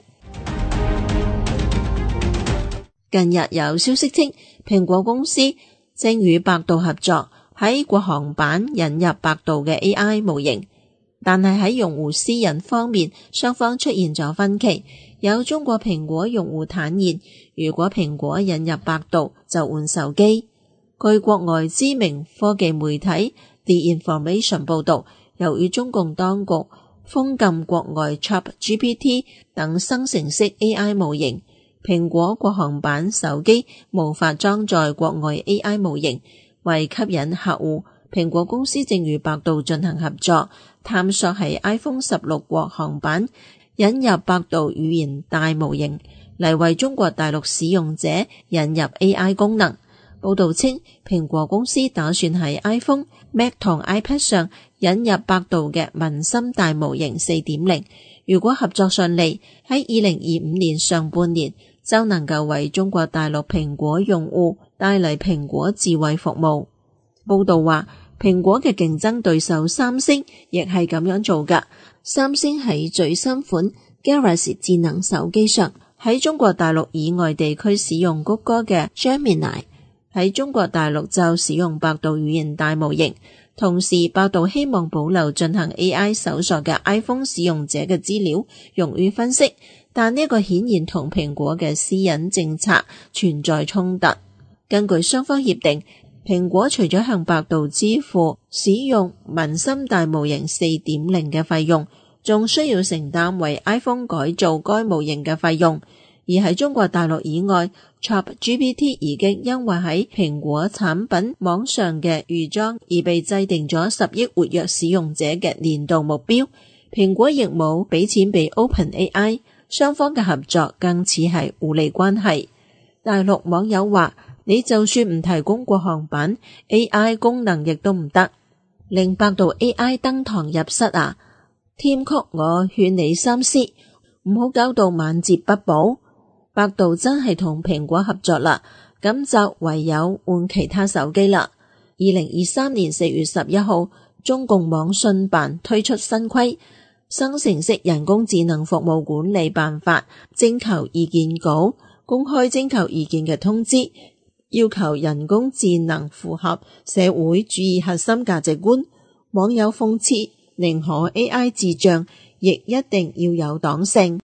近日有消息稱，蘋果公司正與百度合作喺國行版引入百度嘅 AI 模型，但係喺用戶私隱方面，雙方出現咗分歧。有中國蘋果用戶坦言，如果蘋果引入百度，就換手機。據國外知名科技媒體 The Information 報道，由於中共當局封禁國外 ChatGPT 等生成式 AI 模型，蘋果國行版手機無法裝載國外 AI 模型。為吸引客戶，蘋果公司正與百度進行合作，探索喺 iPhone 16國行版引入百度語言大模型，嚟為中國大陸使用者引入 AI 功能。報道稱，蘋果公司打算喺 iPhone、Mac 同 iPad 上引入百度嘅文心大模型 4.0。如果合作順利，喺2025年上半年就能夠為中國大陸蘋果用戶帶嚟蘋果智慧服務。報道話，蘋果嘅競爭對手三星亦係咁樣做㗎。三星喺最新款 Galaxy 智能手機上，喺中國大陸以外地區使用谷歌嘅 Gemini， 喺中國大陸就使用百度語言大模型。同時，百度希望保留進行 AI 搜索嘅 iPhone 使用者嘅資料，用於分析。但呢個顯然同蘋果嘅私隱政策存在衝突。根據雙方協定，蘋果除咗向百度支付使用文心大模型 4.0 嘅費用，仲需要承擔為 iPhone 改造該模型嘅費用。而喺中國大陸以外， ChatGPT 已經因為喺蘋果產品網上嘅預裝而被制定咗10億活躍使用者嘅年度目標。蘋果亦冇俾錢俾 OpenAI， 雙方嘅合作更似係互利關係。大陸網友話，你就算唔提供國行版 AI 功能亦都唔得，令百度 AI 登堂入室啊！添曲我勸你三思，唔好搞到晚節不保。百度真係同蘋果合作啦，咁就唯有換其他手機啦。2023年4月11號，中共網信辦推出新規《生成式人工智能服務管理辦法》徵求意見稿，公開徵求意見嘅通知，要求人工智能符合社會主義核心價值觀。網友諷刺，寧可 AI 智障，亦一定要有黨性。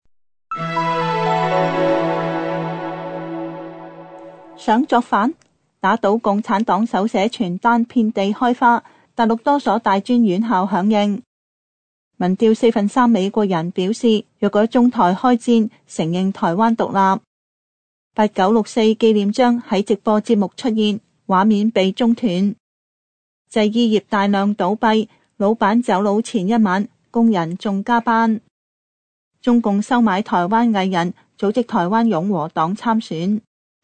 想作反？打倒共產黨手寫傳單遍地開花，大陸多所大專院校響應。民調4/3美國人表示，若果中台開戰，承認台灣獨立。8964紀念章喺直播節目出現，畫面被中斷。製衣業大量倒閉，老闆走佬前一晚，工人仲加班。 中共收買台灣藝人，組織台灣擁和黨參選。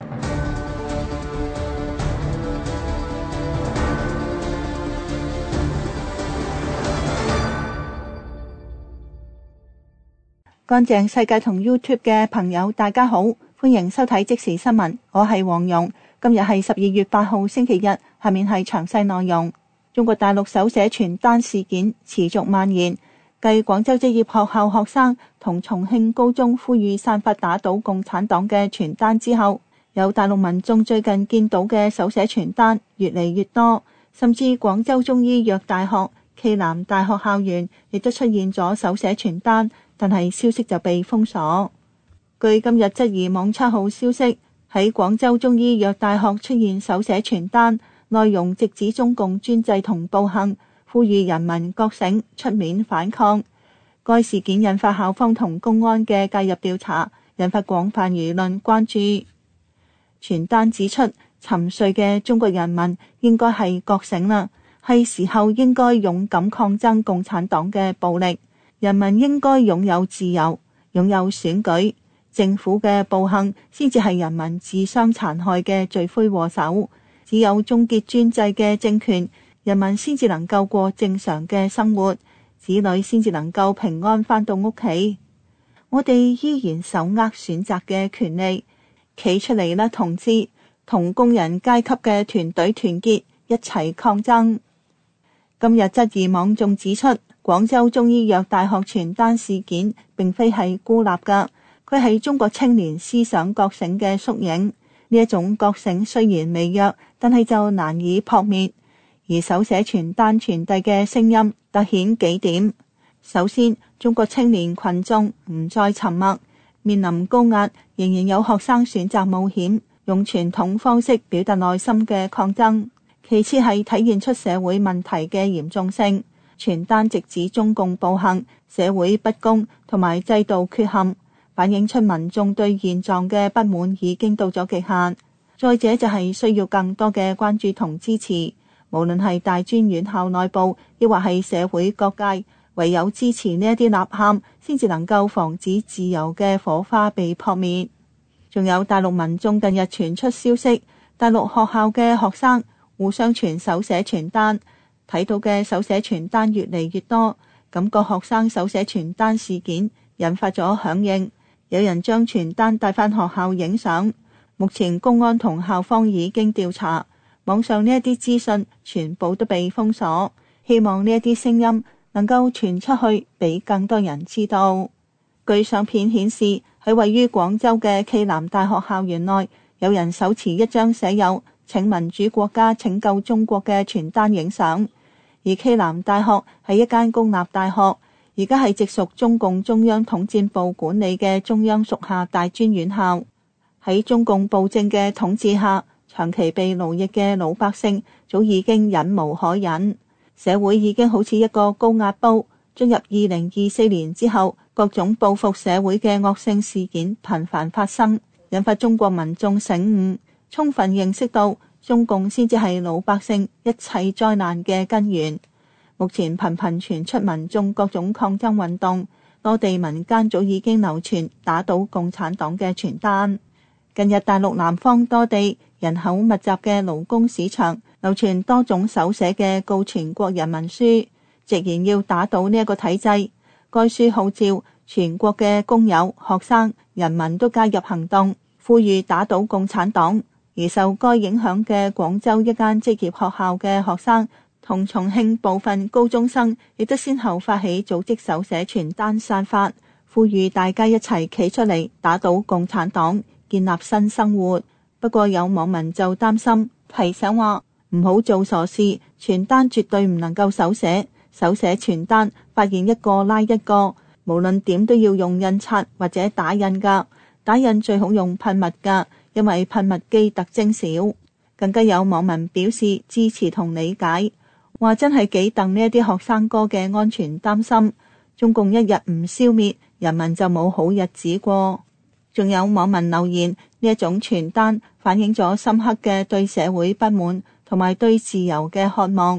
乾淨世界同 YouTube 嘅朋友大家好，歡迎收睇即時新聞，我係黃蓉。今日係12月8號星期日，下面係詳細內容。中國大陸手寫傳單事件持續蔓延，繼廣州職業學校學生同重慶高中呼籲散發打倒共產黨嘅傳單之後，有大陸民眾最近見到嘅手寫傳單越嚟越多，甚至廣州中醫藥大學、暨南大學校園亦都出現咗手寫傳單，但係消息就被封鎖。據今日質疑網7號消息，喺廣州中醫藥大學出現手寫傳單，內容直指中共專制同暴行，呼籲人民覺醒出面反抗。該事件引發校方同公安嘅介入調查，引發廣泛輿論關注。傳單指出，沉睡嘅中國人民應該係覺醒啦，係時候應該勇敢抗爭共產黨嘅暴力。人民應該擁有自由，擁有選舉。政府嘅暴行先至係人民自相殘害嘅罪魁禍首。只有終結專制嘅政權，人民先至能夠過正常嘅生活，子女先至能夠平安返到屋企。我哋依然手握選擇嘅權利，企出嚟啦，同志，同工人階級嘅團隊團結，一齊抗爭。今日質疑網眾指出，廣州中醫藥大學傳單事件並非係孤立㗎，佢係中國青年思想覺醒嘅縮影。呢一種覺醒雖然微弱，但係就難以撲滅。而手寫傳單傳遞嘅聲音凸顯幾點：首先，中國青年群眾唔再沉默，面臨高壓，仍然有學生選擇冒險，用傳統方式表達內心嘅抗爭。其次係體現出社會問題嘅嚴重性。傳單直指中共暴行、社會不公同埋制度缺陷，反映出民眾對現狀嘅不滿已經到咗極限。再者就係需要更多嘅關注同支持，無論係大專院校內部，亦或係社會各界，唯有支持呢一啲吶喊，先至能夠防止自由嘅火花被撲滅。仲有大陸民眾近日傳出消息，大陸學校嘅學生互相傳手寫傳單，睇到嘅手寫傳單越嚟越多，感覺學生手寫傳單事件引發咗響應，有人將傳單帶返學校影相。目前公安同校方已經調查，網上呢一啲資訊全部都被封鎖，希望呢一啲聲音能夠傳出去俾更多人知道。據相片顯示，喺位於廣州嘅暨南大學校園內，有人手持一張寫有請民主國家拯救中國嘅傳單影相。而暨南大學係一間公立大學，而家係直屬中共中央統戰部管理嘅中央屬下大專院校。喺中共暴政嘅統治下，長期被奴役嘅老百姓早已經忍無可忍，社會已經好似一個高壓煲。進入2024年之後，各種報復社會嘅惡性事件頻繁發生，引發中國民眾醒悟，充分認識到中共先至係老百姓一切災難嘅根源。目前頻頻傳出民眾各種抗爭運動，多地民間早已經流傳打倒共產黨嘅傳單。近日大陸南方多地人口密集嘅勞工市場流傳多種手寫嘅告全國人民書，直言要打倒呢一個體制。該書號召全國嘅工友、學生、人民都加入行動，呼籲打倒共產黨。而受該影響嘅廣州一間職業學校嘅學生同重慶部分高中生亦都先後發起組織手寫傳單散發，呼籲大家一齊企出嚟打倒共產黨，建立新生活。不過有網民就擔心，提醒話唔好做傻事，傳單絕對唔能夠手寫，手寫傳單發現一個拉一個，無論點都要用印刷或者打印㗎，打印最好用噴墨㗎，因為噴墨機特徵少。更加有網民表示支持同理解，話真係幾戥呢一啲學生哥嘅安全擔心，中共一日唔消滅，人民就冇好日子過。仲有網民留言，呢一種傳單反映咗深刻嘅對社會不滿同埋對自由嘅渴望。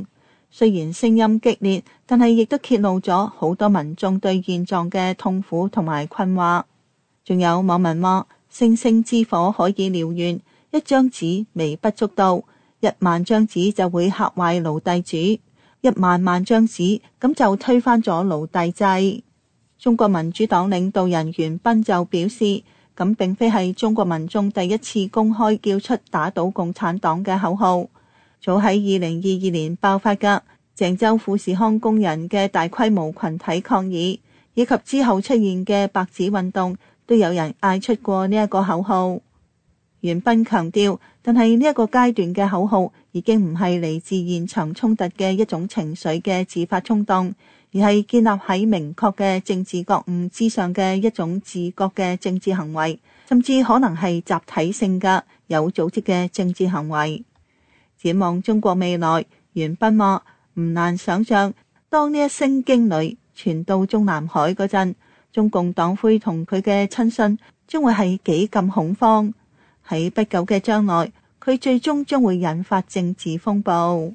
雖然聲音激烈，但係亦都揭露咗好多民眾對現狀嘅痛苦同埋困惑。仲有網民話，星星之火可以燎原，一張紙微不足道，10000張紙就會嚇壞奴隸主，1000000張紙咁就推翻咗奴隸制。中國民主黨領導人袁彬就表示，咁並非係中國民眾第一次公開叫出打倒共產黨嘅口號。早喺2022年爆發嘅鄭州富士康工人嘅大規模群體抗議，以及之後出現嘅白紙運動，都有人嗌出過呢一個口號。袁彬強調，但係呢一個階段嘅口號已經唔係嚟自現場衝突嘅一種情緒嘅自發衝動，而係建立喺明確嘅政治覺悟之上嘅一種自覺嘅政治行為，甚至可能係集體性嘅有組織嘅政治行為。展望中國未來，袁彬話唔難想象，當呢一聲驚雷傳到中南海嗰陣，中共黨魁同佢嘅親信將會係幾咁恐慌。喺不久嘅將來，佢最終將會引發政治風暴。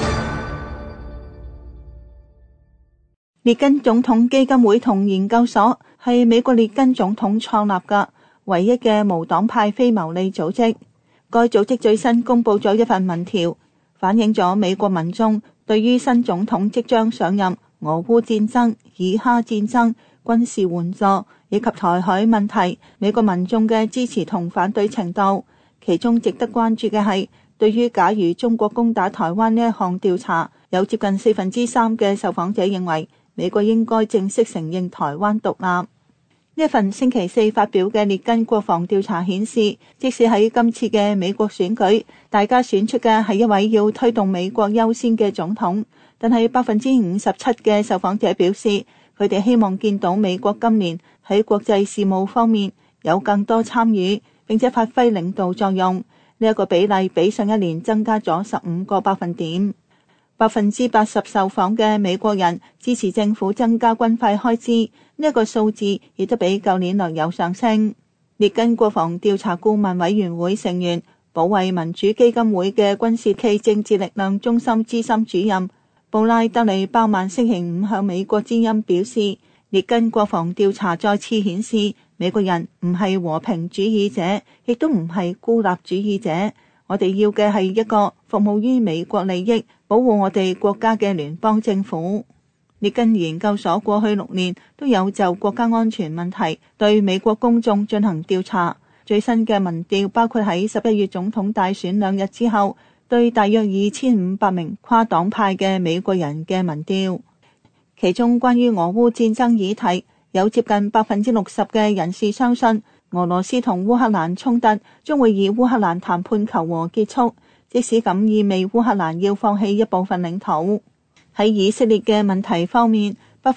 列根總統基金會同研究所係美國列根總統創立嘅唯一嘅無黨派非牟利組織。該組織最新公布咗一份民調，反映咗美國民眾對於新總統即將上任、俄烏戰爭、以哈戰爭、軍事援助以及台海問題，美國民眾嘅支持同反對程度。其中值得關注嘅係，對於假如中國攻打台灣呢一項調查，有接近3%嘅受訪者認為美國應該正式承認台灣獨立。呢一份星期四發表嘅列根國防調查顯示，即使喺今次嘅美國選舉，大家選出嘅係一位要推動美國優先嘅總統，但係57%嘅受訪者表示，佢哋希望見到美國今年喺國際事務方面有更多參與，並且發揮領導作用。呢一個比例比上一年增加咗15個百分點。80%受訪嘅美國人支持政府增加軍費開支，呢一個數字亦都比舊年略有上升。列根國防調查顧問委員會成員、保衛民主基金會嘅軍事暨政治力量中心資深主任布拉德利鮑曼星期五向美國之音表示，列根國防調查再次顯示，美國人唔係和平主義者，亦都唔係孤立主義者。我哋要嘅係一個服務於美國利益、保護我哋國家嘅聯邦政府。列根研究所過去6年都有就國家安全問題對美國公眾進行調查。最新嘅民調包括喺11月總統大選2日之後，對大約2500名跨黨派嘅美國人嘅民調。其中關於俄烏戰爭議題，有接近60%嘅人士相信俄羅斯同烏克蘭衝突將會以烏克蘭談判求和結束，即使咁意味烏克蘭要放棄一部分領土。喺以色列嘅問題方面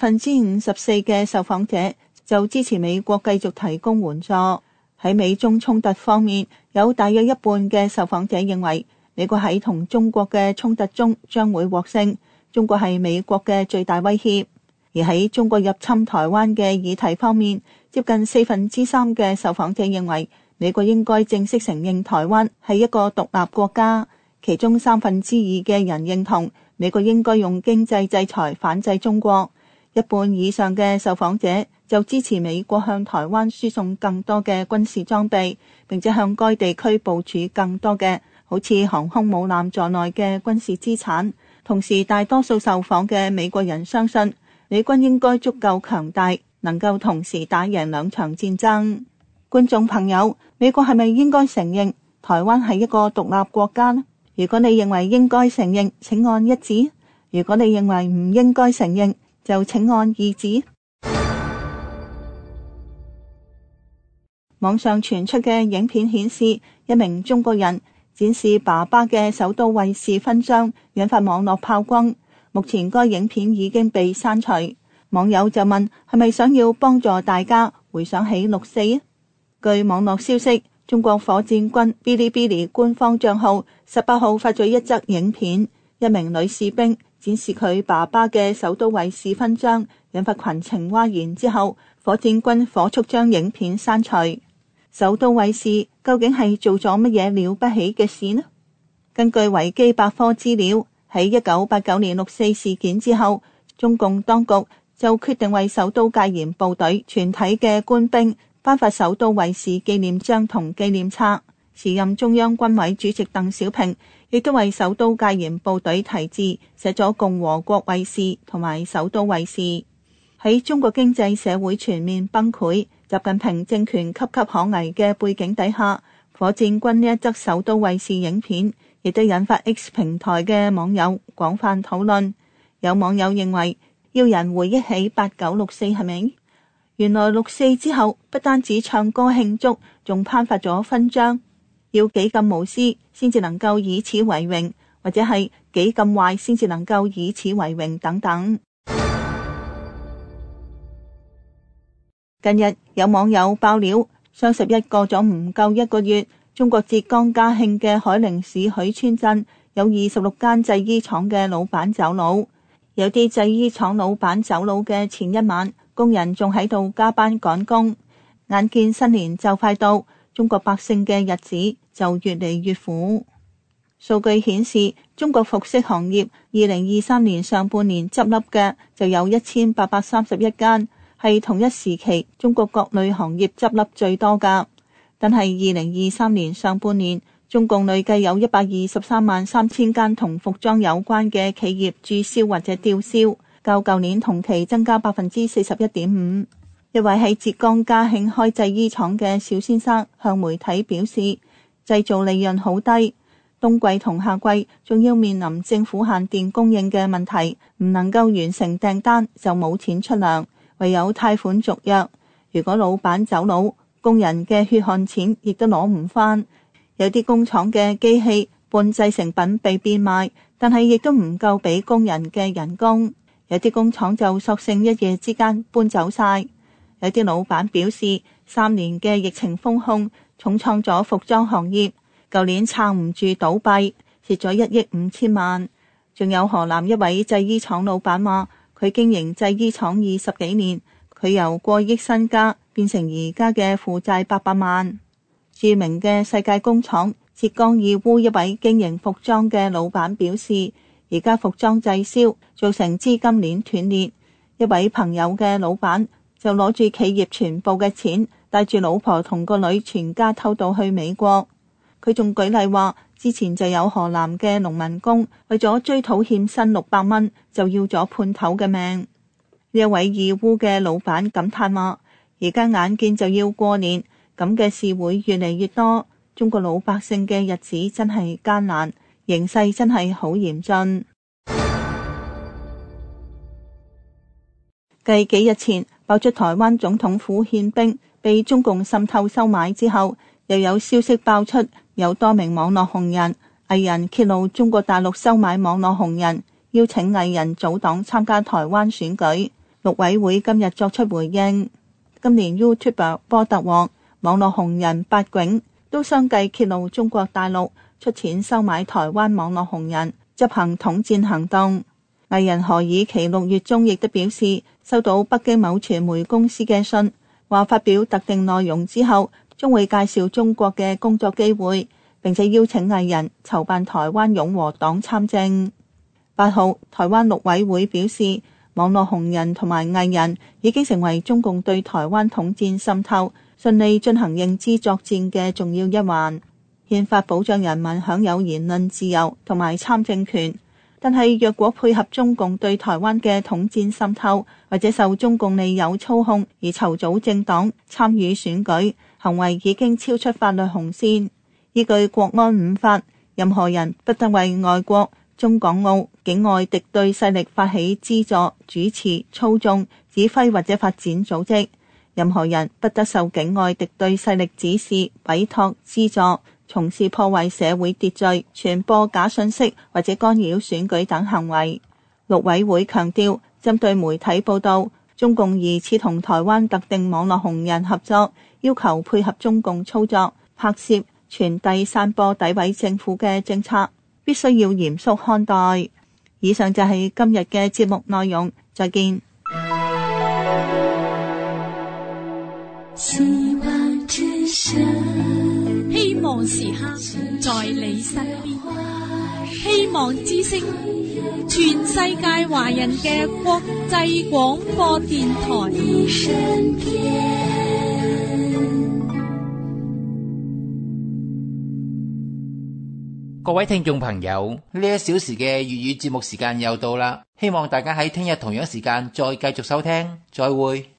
，54%嘅受訪者就支持美國繼續提供援助。喺美中衝突方面，有大約一半嘅受訪者認為美國喺同中國嘅衝突中將會獲勝，中國係美國嘅最大威脅。而喺中國入侵台灣嘅議題方面，接近3%嘅受訪者認為美國應該正式承認台灣係一個獨立國家，其中2%嘅人認同美國應該用經濟制裁反制中國，一半以上嘅受訪者就支持美國向台灣輸送更多嘅軍事裝備，並且向該地區部署更多嘅好似航空母艦在內嘅軍事資產。同時，大多數受訪嘅美國人相信美軍應該足夠強大，能夠同時打贏2場戰爭。觀眾朋友，美國係咪應該承認台灣係一個獨立國家呢？如果你認為應該承認，請按1指；如果你認為唔應該承認，就請按2指。網上傳出嘅影片顯示，一名中國人展示爸爸嘅首都衛士勳章，引發網絡炮轟。目前該影片已經被刪除。網友就問，係咪想要幫助大家回想起6·4？據網絡消息，中國火箭軍嗶哩嗶哩官方賬號18號發咗一則影片，一名女士兵展示佢爸爸嘅首都衛士勳章，引發群情譁然之後，火箭軍火速將影片刪除。首都衛士究竟係做咗乜嘢了不起嘅事呢？根據維基百科資料， 喺1989年六四事件之後，中共當局就決定為首都戒嚴部隊全體嘅官兵頒發首都衛士紀念章同紀念冊。時任中央軍委主席鄧小平亦都為首都戒嚴部隊題字，寫咗共和國衛士同埋首都衛士。喺中國經濟社會全面崩潰、習近平政權岌岌可危嘅背景底下，火箭軍呢一則首都衛士影片亦都引發 X 平台嘅網友廣泛討論。有網友認為要人回憶起89六四係咪？原來六四之後不單止唱歌慶祝，仲頒發咗勳章。要幾咁無私先至能夠以此為榮，或者係幾咁壞先至能夠以此為榮等等。近日有網友爆料，雙十一過咗唔夠一個月，中國浙江嘉興嘅海寧市許村鎮有26間製衣廠嘅老闆走佬。有啲製衣廠老闆走佬嘅前一晚，工人仲喺度加班趕工。眼見新年就快到，中國百姓嘅日子就越嚟越苦。數據顯示，中國服飾行業2023年上半年執笠嘅就有1831間，係同一時期中國各類行業執笠最多㗎。但係2023年上半年，中共累計有1233000間同服裝有關嘅企業註銷或者吊銷，較舊年同期增加41.5%。一位喺浙江嘉興開製衣廠嘅小先生向媒體表示，製造利潤好低，冬季同夏季仲要面臨政府限電供應嘅問題，唔能夠完成訂單就冇錢出糧，唯有貸款續約。如果老闆走佬，工人嘅血汗錢亦都攞唔返。有啲工廠嘅機器半製成品被變賣，但係亦都唔夠俾工人嘅人工。有啲工廠就索性一夜之間搬走晒。有啲老闆表示，3年嘅疫情封控重創咗服裝行業，舊年撐唔住倒閉，蝕咗1億5千萬。仲有河南一位製衣廠老闆話，佢經營製衣廠20幾年，佢由過億身家變成而家嘅負債800萬。著名嘅世界工廠浙江義烏一位經營服裝嘅老闆表示，而家服裝滯銷造成資金鏈斷裂。一位朋友嘅老闆就攞住企業全部嘅錢，帶住老婆同個女全家偷渡去美國。佢仲舉例話，之前就有河南嘅農民工為咗追討欠薪600蚊，就要咗判頭嘅命。呢一位義烏嘅老闆感嘆話，而家眼見就要過年，咁嘅事會越嚟越多，中國老百姓嘅日子真係艱難，形勢真係好嚴峻。繼幾日前爆出台灣總統府憲兵被中共滲透收買之後，又有消息爆出有多名網絡紅人、藝人揭露中國大陸收買網絡紅人，邀請藝人組黨參加台灣選舉。陸委會今日作出回應，今年 YouTuber 波特王、網絡紅人八囧都相繼揭露中國大陸出錢收買台灣網絡紅人，執行統戰行動。藝人何以琪6月中亦都表示收到北京某傳媒公司嘅信，話發表特定內容之後將會介紹中國嘅工作機會，並且邀請藝人籌辦台灣擁和黨參政。8號，台灣陸委會表示，網絡紅人同埋藝人已經成為中共對台灣統戰滲透、順利進行認知作戰嘅重要一環。憲法保障人民享有言論自由同埋參政權，但係若果配合中共對台灣嘅統戰滲透，或者受中共利誘操控而籌組政黨、參與選舉，行為已經超出法律紅線。依據國安5法，任何人不得為外國、中港澳境外敵對勢力發起資助、主持、操縱、指揮或者發展組織。任何人不得受境外敵對勢力指示、委託、資助，從事破壞社會秩序、傳播假信息或者干擾選舉等行為。陸委會強調，針對媒體報道中共疑似同台灣特定網絡紅人合作，要求配合中共操作、拍攝、傳遞、散播詆毀政府嘅政策，必須要嚴肅看待。以上就係今日嘅節目內容，再見。 希望之聲，希望時刻在你身邊。 希望之聲，全世界華人嘅國際廣播電台。 各位聽眾朋友，呢1小時嘅粵語節目時間又到啦，希望大家喺聽日同樣時間再繼續收聽，再會。